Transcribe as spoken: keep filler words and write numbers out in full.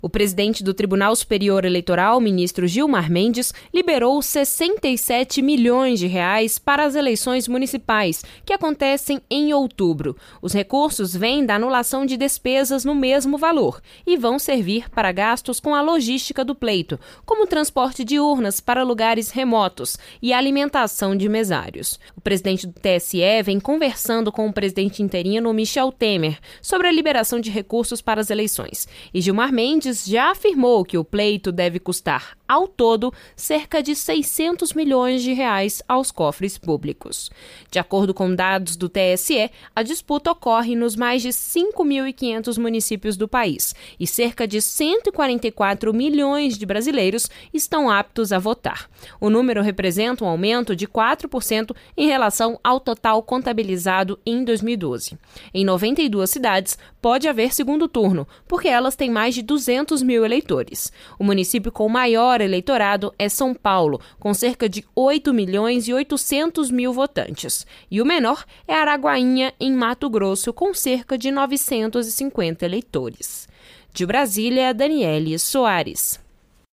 O presidente do Tribunal Superior Eleitoral, ministro Gilmar Mendes, liberou sessenta e sete milhões de reais para as eleições municipais, que acontecem em outubro. Os recursos vêm da anulação de despesas no mesmo valor e vão servir para gastos com a logística do pleito, como transporte de urnas para lugares remotos e alimentação de mesários. O presidente do T S E vem conversando com o presidente interino Michel Temer sobre a liberação de recursos para as eleições. E Gilmar Mendes já afirmou que o pleito deve custar, ao todo, cerca de seiscentos milhões de reais aos cofres públicos. De acordo com dados do T S E, a disputa ocorre nos mais de cinco mil e quinhentos municípios do país e cerca de cento e quarenta e quatro milhões de brasileiros estão aptos a votar. O número representa um aumento de quatro por cento em relação ao total contabilizado em dois mil e doze. Em noventa e duas cidades, pode haver segundo turno, porque elas têm mais de duzentos mil eleitores. O município com maior eleitorado é São Paulo, com cerca de oito milhões e oitocentos mil votantes. E o menor é Araguainha, em Mato Grosso, com cerca de novecentos e cinquenta eleitores. De Brasília, Daniele Soares.